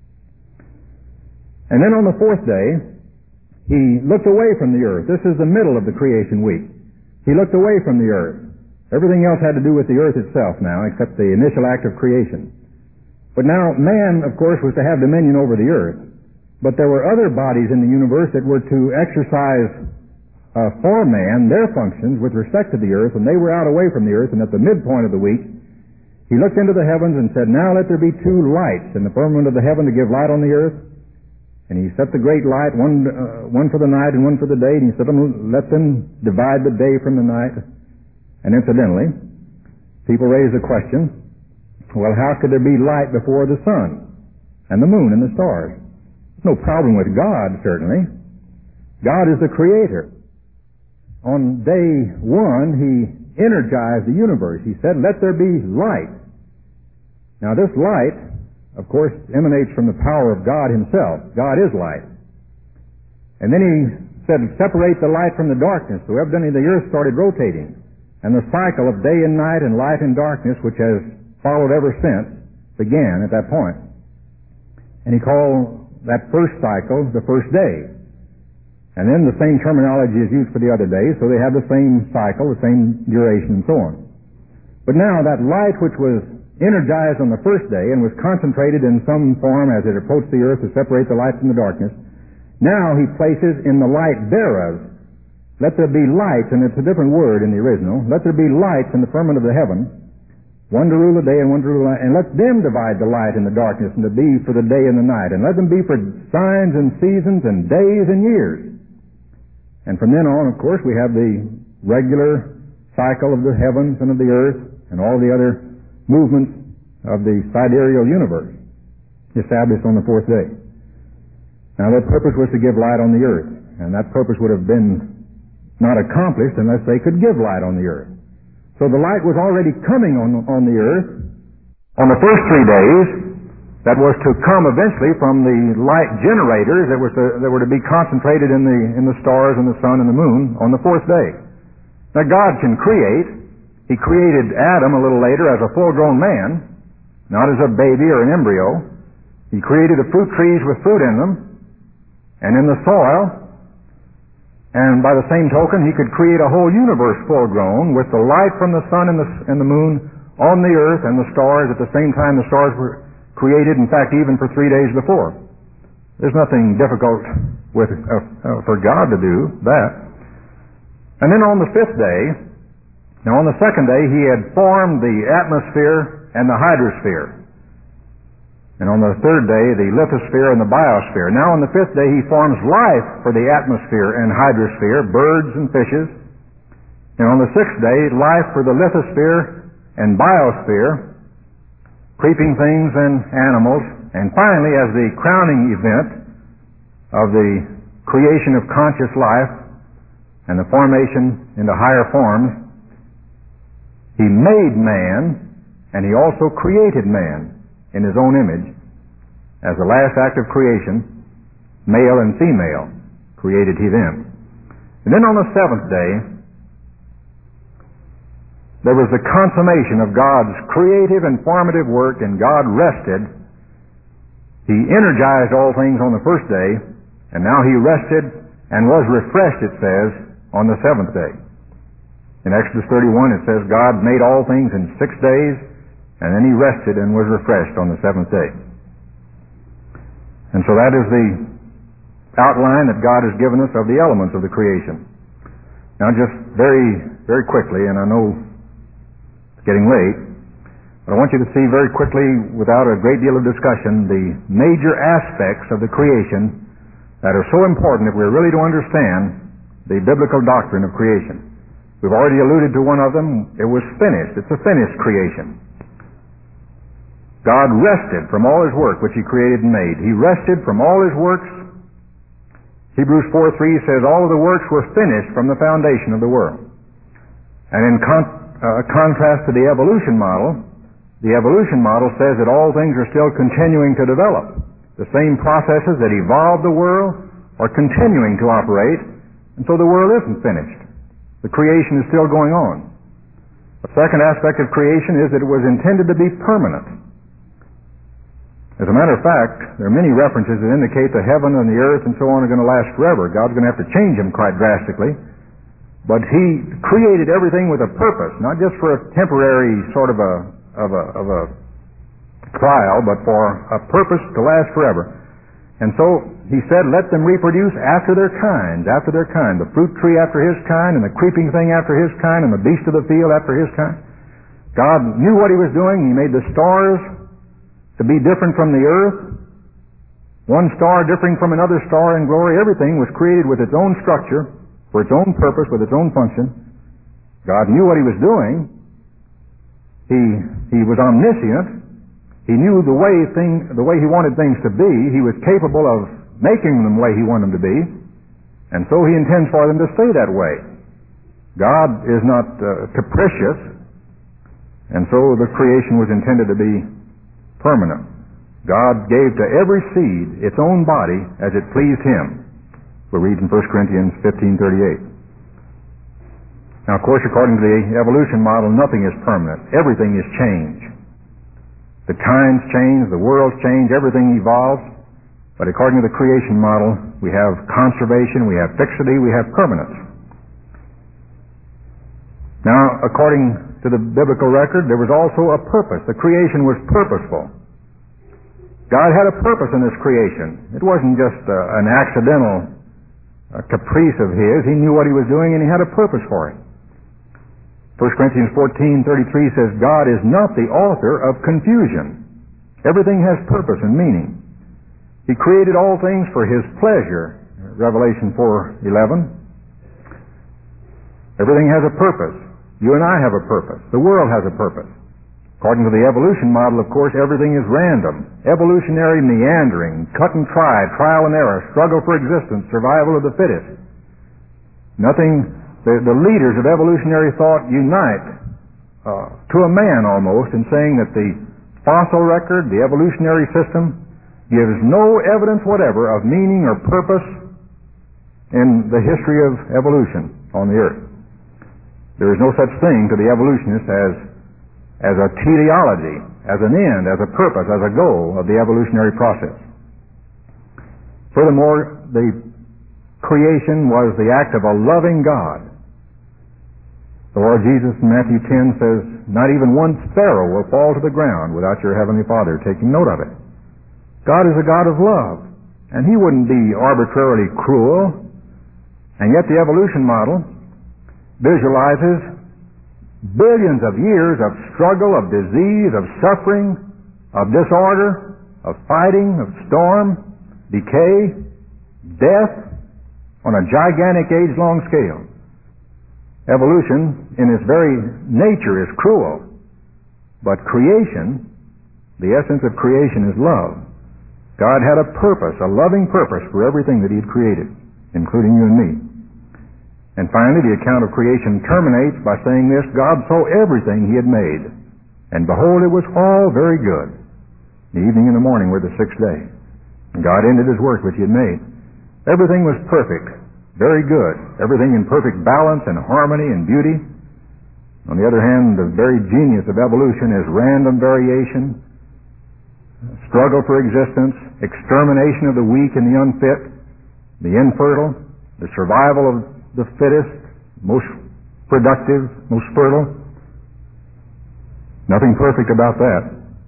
And then on the fourth day, he looked away from the earth. This is the middle of the creation week. He looked away from the earth. Everything else had to do with the earth itself now, except the initial act of creation. But now, man, of course, was to have dominion over the earth. But there were other bodies in the universe that were to exercise for man their functions with respect to the earth, and they were out away from the earth. And at the midpoint of the week, he looked into the heavens and said, now let there be two lights in the firmament of the heaven to give light on the earth. And he set the great light, one for the night and one for the day, and he said, let them divide the day from the night. And incidentally, people raise the question, well, how could there be light before the sun and the moon and the stars? There's no problem with God, certainly. God is the creator. On day one, he energized the universe. He said, let there be light. Now, this light, of course, emanates from the power of God himself. God is light. And then he said, separate the light from the darkness. So evidently the earth started rotating. And the cycle of day and night and light and darkness, which has followed ever since, began at that point. And he called that first cycle the first day. And then the same terminology is used for the other days, so they have the same cycle, the same duration, and so on. But now that light which was energized on the first day and was concentrated in some form as it approached the earth to separate the light from the darkness, now he places in the light thereof, let there be lights, and it's a different word in the original, let there be lights in the firmament of the heaven, one to rule the day and one to rule the night, and let them divide the light and the darkness, and to be for the day and the night, and let them be for signs and seasons and days and years. And from then on, of course, we have the regular cycle of the heavens and of the earth and all the other movements of the sidereal universe established on the fourth day. Now, their purpose was to give light on the earth, and that purpose would have been not accomplished unless they could give light on the earth. So the light was already coming on the earth on the first 3 days. That was to come eventually from the light generators that were to be concentrated in the stars and the sun and the moon on the fourth day. Now, God can create. He created Adam a little later as a full-grown man, not as a baby or an embryo. He created the fruit trees with fruit in them and in the soil. And by the same token, he could create a whole universe full-grown with the light from the sun and the moon on the earth and the stars at the same time the stars were created, in fact, even for 3 days before. There's nothing difficult for God to do that. And then on the fifth day, now on the second day, he had formed the atmosphere and the hydrosphere. And on the third day, the lithosphere and the biosphere. Now on the fifth day, he forms life for the atmosphere and hydrosphere, birds and fishes. And on the sixth day, life for the lithosphere and biosphere, creeping things and animals. And finally, as the crowning event of the creation of conscious life and the formation into higher forms, he made man, and he also created man in his own image. As the last act of creation, male and female created he them. And then on the seventh day, there was the consummation of God's creative and formative work, and God rested. He energized all things on the first day, and now He rested and was refreshed, it says, on the seventh day. In Exodus 31 it says God made all things in 6 days, and then He rested and was refreshed on the seventh day. And so that is the outline that God has given us of the elements of the creation. Now just very, very quickly, and I know it's getting late, but I want you to see very quickly, without a great deal of discussion, the major aspects of the creation that are so important if we're really to understand the biblical doctrine of creation. We've already alluded to one of them. It was finished. It's a finished creation. God rested from all His work which He created and made. He rested from all His works. Hebrews 4:3 says all of the works were finished from the foundation of the world. And in contrast to the evolution model says that all things are still continuing to develop. The same processes that evolved the world are continuing to operate, and so the world isn't finished. The creation is still going on. The second aspect of creation is that it was intended to be permanent. As a matter of fact, there are many references that indicate the heaven and the earth and so on are going to last forever. God's going to have to change them quite drastically. But He created everything with a purpose, not just for a temporary sort of a trial, but for a purpose to last forever. And so He said, let them reproduce after their kind, the fruit tree after his kind, and the creeping thing after his kind, and the beast of the field after his kind. God knew what He was doing. He made the stars to be different from the earth, one star differing from another star in glory. Everything was created with its own structure, for its own purpose, with its own function. God knew what He was doing. He was omniscient. He knew the way He wanted things to be. He was capable of making them the way He wanted them to be, and so He intends for them to stay that way. God is not capricious, and so the creation was intended to be permanent. God gave to every seed its own body as it pleased Him. We read in 1 Corinthians 15:38. Now, of course, according to the evolution model, nothing is permanent. Everything is change. The times change, the worlds change, everything evolves. But according to the creation model, we have conservation, we have fixity, we have permanence. Now, according to the biblical record, there was also a purpose. The creation was purposeful. God had a purpose in this creation. It wasn't just an accidental caprice of His. He knew what He was doing, and He had a purpose for it. 1 Corinthians 14:33 says, God is not the author of confusion. Everything has purpose and meaning. He created all things for His pleasure. Revelation 4:11. Everything has a purpose. You and I have a purpose. The world has a purpose. According to the evolution model, of course, everything is random. Evolutionary meandering, cut and try, trial and error, struggle for existence, survival of the fittest. Nothing. The leaders of evolutionary thought unite to a man almost in saying that the fossil record, the evolutionary system, gives no evidence whatever of meaning or purpose in the history of evolution on the earth. There is no such thing to the evolutionists as a teleology, as an end, as a purpose, as a goal of the evolutionary process. Furthermore, the creation was the act of a loving God. The Lord Jesus in Matthew 10 says, not even one sparrow will fall to the ground without your Heavenly Father taking note of it. God is a God of love, and He wouldn't be arbitrarily cruel. And yet the evolution model visualizes billions of years of struggle, of disease, of suffering, of disorder, of fighting, of storm, decay, death, on a gigantic age-long scale. Evolution, in its very nature, is cruel. But creation, the essence of creation is love. God had a purpose, a loving purpose for everything that He had created, including you and me. And finally, the account of creation terminates by saying this, God saw everything He had made, and behold, it was all very good. The evening and the morning were the sixth day. And God ended His work which He had made. Everything was perfect. very good. Everything in perfect balance and harmony and beauty. On the other hand, the very genius of evolution is random variation, struggle for existence, extermination of the weak and the unfit, the infertile, the survival of the fittest, most productive, most fertile. Nothing perfect about that.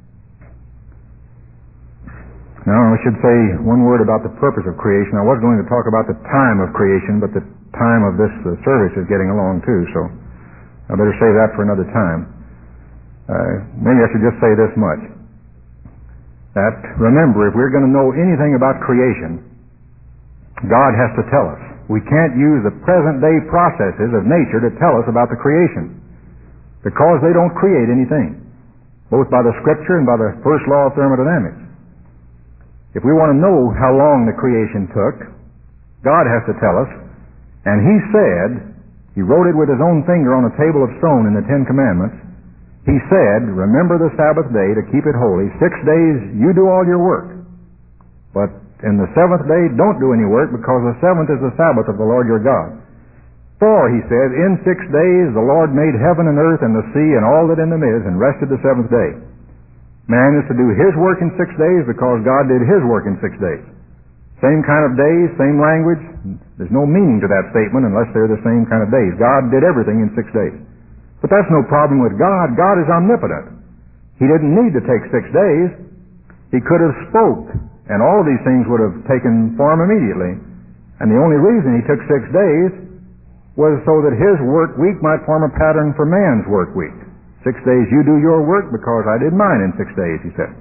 Now, I should say one word about the purpose of creation. I was going to talk about the time of creation, but the time of this service is getting along too, so I better save that for another time. Maybe I should just say this much. That, remember, if we're going to know anything about creation, God has to tell us. We can't use the present-day processes of nature to tell us about the creation, because they don't create anything, both by the Scripture and by the first law of thermodynamics. If we want to know how long the creation took, God has to tell us, and He said, He wrote it with His own finger on a table of stone in the Ten Commandments, He said, remember the Sabbath day to keep it holy. 6 days you do all your work, but in the seventh day don't do any work, because the seventh is the Sabbath of the Lord your God. For, He said, in 6 days the Lord made heaven and earth and the sea and all that in them is, and rested the seventh day. Man is to do his work in 6 days because God did His work in 6 days. Same kind of days, same language. There's no meaning to that statement unless they're the same kind of days. God did everything in 6 days. But that's no problem with God. God is omnipotent. He didn't need to take 6 days. He could have spoke, and all these things would have taken form immediately. And the only reason He took 6 days was so that His work week might form a pattern for man's work week. 6 days you do your work because I did mine in 6 days, He said.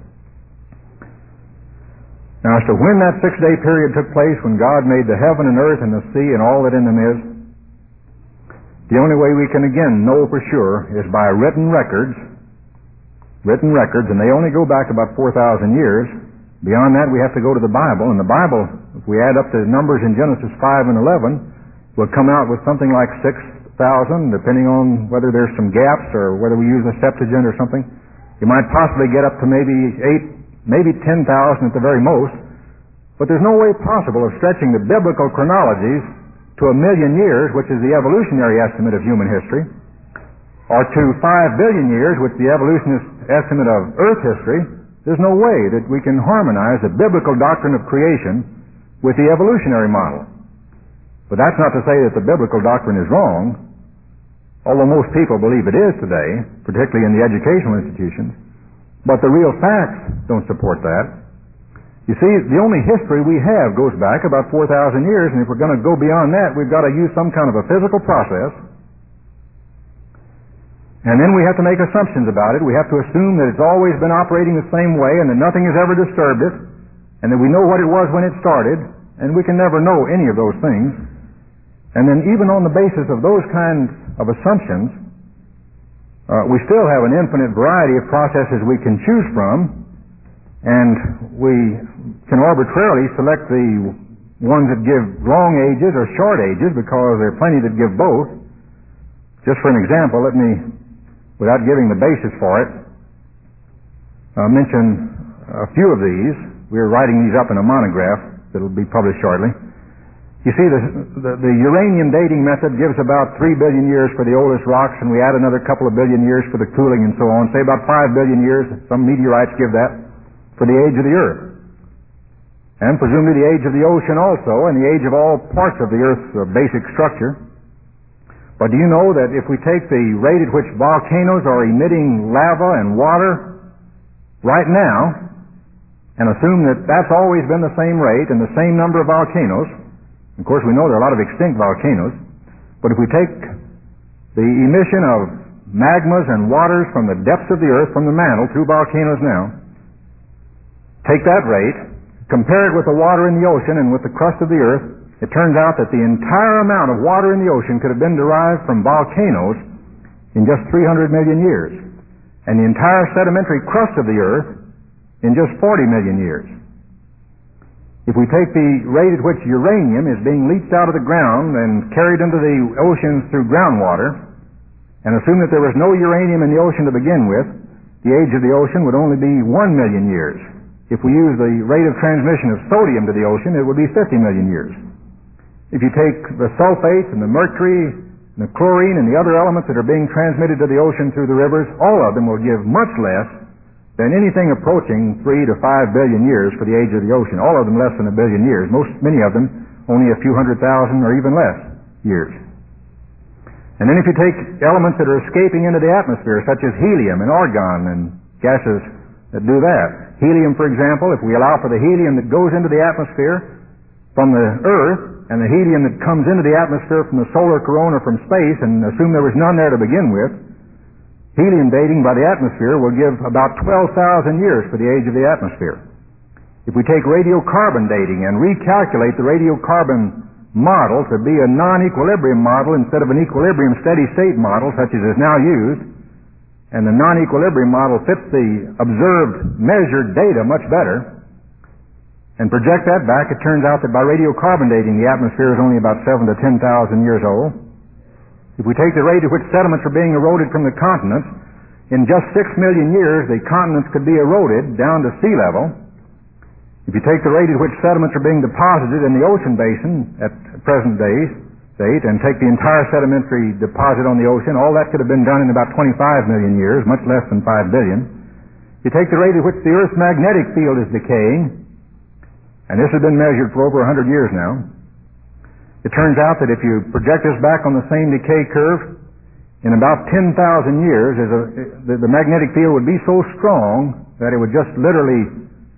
Now, as to when that 6-day period took place, when God made the heaven and earth and the sea and all that in them is, the only way we can again know for sure is by written records, and they only go back about 4,000 years. Beyond that, we have to go to the Bible, and the Bible, if we add up the numbers in Genesis 5 and 11, will come out with something like 6,000, depending on whether there's some gaps or whether we use a Septuagint or something. You might possibly get up to maybe 8, maybe 10,000 at the very most, but there's no way possible of stretching the biblical chronologies to 1,000,000 years, which is the evolutionary estimate of human history, or to 5 billion years, which the evolutionist estimate of Earth history. There's no way that we can harmonize the biblical doctrine of creation with the evolutionary model. But that's not to say that the biblical doctrine is wrong, although most people believe it is today, particularly in the educational institutions. But the real facts don't support that. You see, the only history we have goes back about 4,000 years, and if we're going to go beyond that, we've got to use some kind of a physical process. And then we have to make assumptions about it. We have to assume that it's always been operating the same way and that nothing has ever disturbed it, and that we know what it was when it started, and we can never know any of those things. And then even on the basis of those kinds of assumptions, we still have an infinite variety of processes we can choose from, and we can arbitrarily select the ones that give long ages or short ages, because there are plenty that give both. Just for an example, let me, without giving the basis for it, mention a few of these. We're writing these up in a monograph that will be published shortly. You see, the uranium dating method gives about 3 billion years for the oldest rocks, and we add another couple of billion years for the cooling and so on. Say about 5 billion years. Some meteorites give that for the age of the Earth. And presumably the age of the ocean also, and the age of all parts of the Earth's basic structure. But do you know that if we take the rate at which volcanoes are emitting lava and water right now, and assume that that's always been the same rate and the same number of volcanoes, of course we know there are a lot of extinct volcanoes, but if we take the emission of magmas and waters from the depths of the Earth, from the mantle, through volcanoes now, take that rate, compare it with the water in the ocean and with the crust of the Earth, it turns out that the entire amount of water in the ocean could have been derived from volcanoes in just 300 million years, and the entire sedimentary crust of the Earth in just 40 million years. If we take the rate at which uranium is being leached out of the ground and carried into the oceans through groundwater, and assume that there was no uranium in the ocean to begin with, the age of the ocean would only be 1 million years. If we use the rate of transmission of sodium to the ocean, it would be 50 million years. if you take the sulfates and the mercury and the chlorine and the other elements that are being transmitted to the ocean through the rivers, all of them will give much less than anything approaching 3 to 5 billion years for the age of the ocean. All of them less than a billion years. Many of them only a few 100,000 or even less years. And then if you take elements that are escaping into the atmosphere, such as helium and argon and gases that do that. Helium, for example, if we allow for the helium that goes into the atmosphere from the Earth and the helium that comes into the atmosphere from the solar corona from space, and assume there was none there to begin with, helium dating by the atmosphere will give about 12,000 years for the age of the atmosphere. If we take radiocarbon dating and recalculate the radiocarbon model to be a non-equilibrium model instead of an equilibrium steady state model such as is now used, and the non-equilibrium model fits the observed measured data much better, and project that back, it turns out that by radiocarbon dating the atmosphere is only about 7,000 to 10,000 years old. If we take the rate at which sediments are being eroded from the continents, in just 6 million years the continents could be eroded down to sea level. If you take the rate at which sediments are being deposited in the ocean basin at present date and take the entire sedimentary deposit on the ocean, all that could have been done in about 25 million years, much less than 5 billion. You take the rate at which the Earth's magnetic field is decaying, and this has been measured for over 100 years now. It turns out that if you project this back on the same decay curve, in about 10,000 years, the magnetic field would be so strong that it would just literally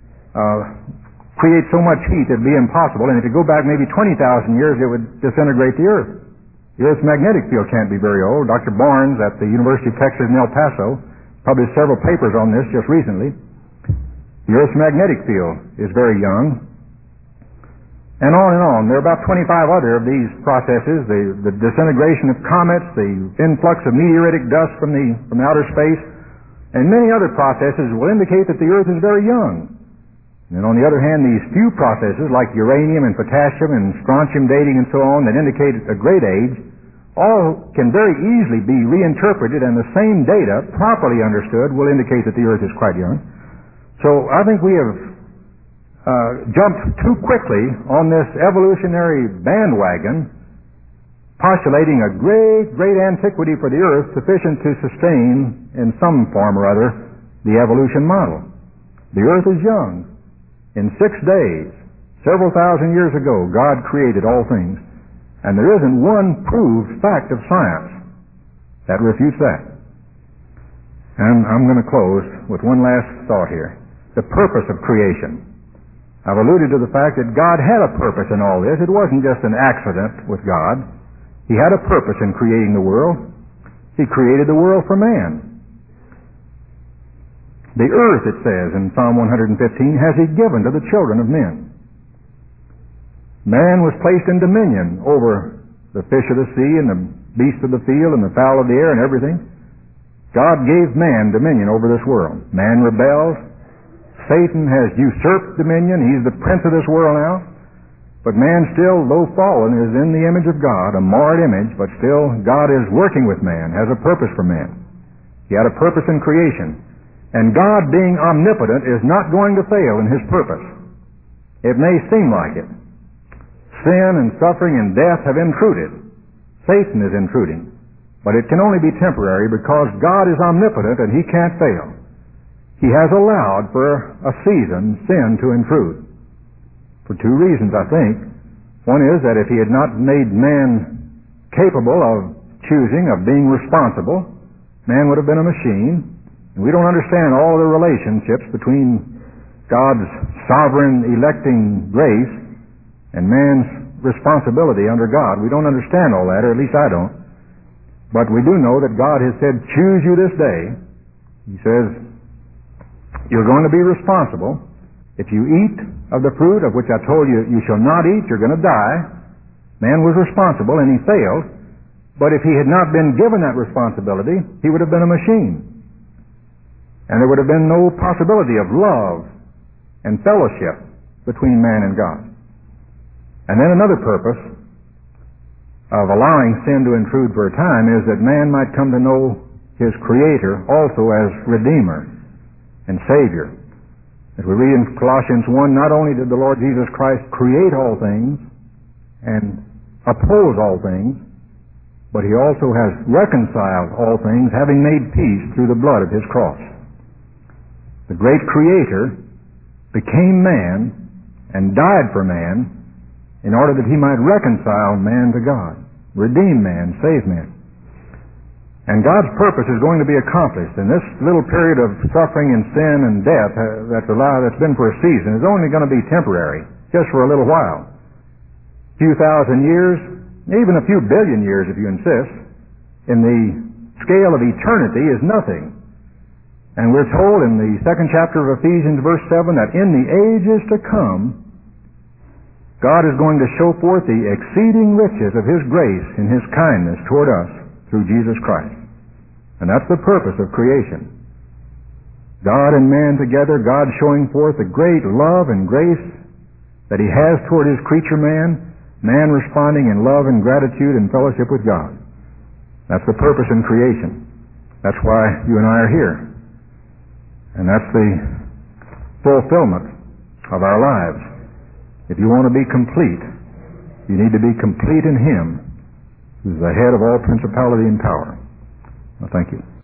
create so much heat it would be impossible. And if you go back maybe 20,000 years, it would disintegrate the Earth. The Earth's magnetic field can't be very old. Dr. Barnes at the University of Texas in El Paso published several papers on this just recently. The Earth's magnetic field is very young. And on and on. There are about 25 other of these processes, the disintegration of comets, the influx of meteoritic dust from the outer space, and many other processes will indicate that the Earth is very young. And on the other hand, these few processes like uranium and potassium and strontium dating and so on that indicate a great age, all can very easily be reinterpreted, and the same data, properly understood, will indicate that the Earth is quite young. So I think we have jumped too quickly on this evolutionary bandwagon, postulating a great antiquity for the Earth sufficient to sustain, in some form or other, the evolution model. The Earth is young. In 6 days, several thousand years ago, God created all things. And there isn't one proved fact of science that refutes that. And I'm going to close with one last thought here. The purpose of creation. I've alluded to the fact that God had a purpose in all this. It wasn't just an accident with God. He had a purpose in creating the world. He created the world for man. The earth, it says in Psalm 115, has He given to the children of men. Man was placed in dominion over the fish of the sea and the beasts of the field and the fowl of the air and everything. God gave man dominion over this world. Man rebelled. Satan has usurped dominion. He's the prince of this world now. But man still, though fallen, is in the image of God, a marred image, but still God is working with man, has a purpose for man. He had a purpose in creation. And God, being omnipotent, is not going to fail in His purpose. It may seem like it. Sin and suffering and death have intruded. Satan is intruding. But it can only be temporary because God is omnipotent and He can't fail. He has allowed for a season sin to intrude. For two reasons, I think. One is that if He had not made man capable of choosing, of being responsible, man would have been a machine. We don't understand all the relationships between God's sovereign electing grace and man's responsibility under God. We don't understand all that, or at least I don't. But we do know that God has said, choose you this day. He says, you're going to be responsible. If you eat of the fruit of which I told you you shall not eat, you're going to die. Man was responsible and he failed. But if he had not been given that responsibility, he would have been a machine. And there would have been no possibility of love and fellowship between man and God. And then another purpose of allowing sin to intrude for a time is that man might come to know his Creator also as Redeemer and Savior. As we read in Colossians 1, not only did the Lord Jesus Christ create all things and oppose all things, but he also has reconciled all things, having made peace through the blood of his cross. The great Creator became man and died for man in order that he might reconcile man to God, redeem man, save man. And God's purpose is going to be accomplished. And this little period of suffering and sin and death that's been for a season is only going to be temporary, just for a little while. A few thousand years, even a few billion years if you insist, in the scale of eternity is nothing. And we're told in the 2nd chapter of Ephesians, verse 7, that in the ages to come, God is going to show forth the exceeding riches of His grace and His kindness toward us through Jesus Christ. And that's the purpose of creation. God and man together, God showing forth the great love and grace that He has toward His creature man, man responding in love and gratitude and fellowship with God. That's the purpose in creation. That's why you and I are here. And that's the fulfillment of our lives. If you want to be complete, you need to be complete in Him, who's the head of all principality and power. Well, thank you.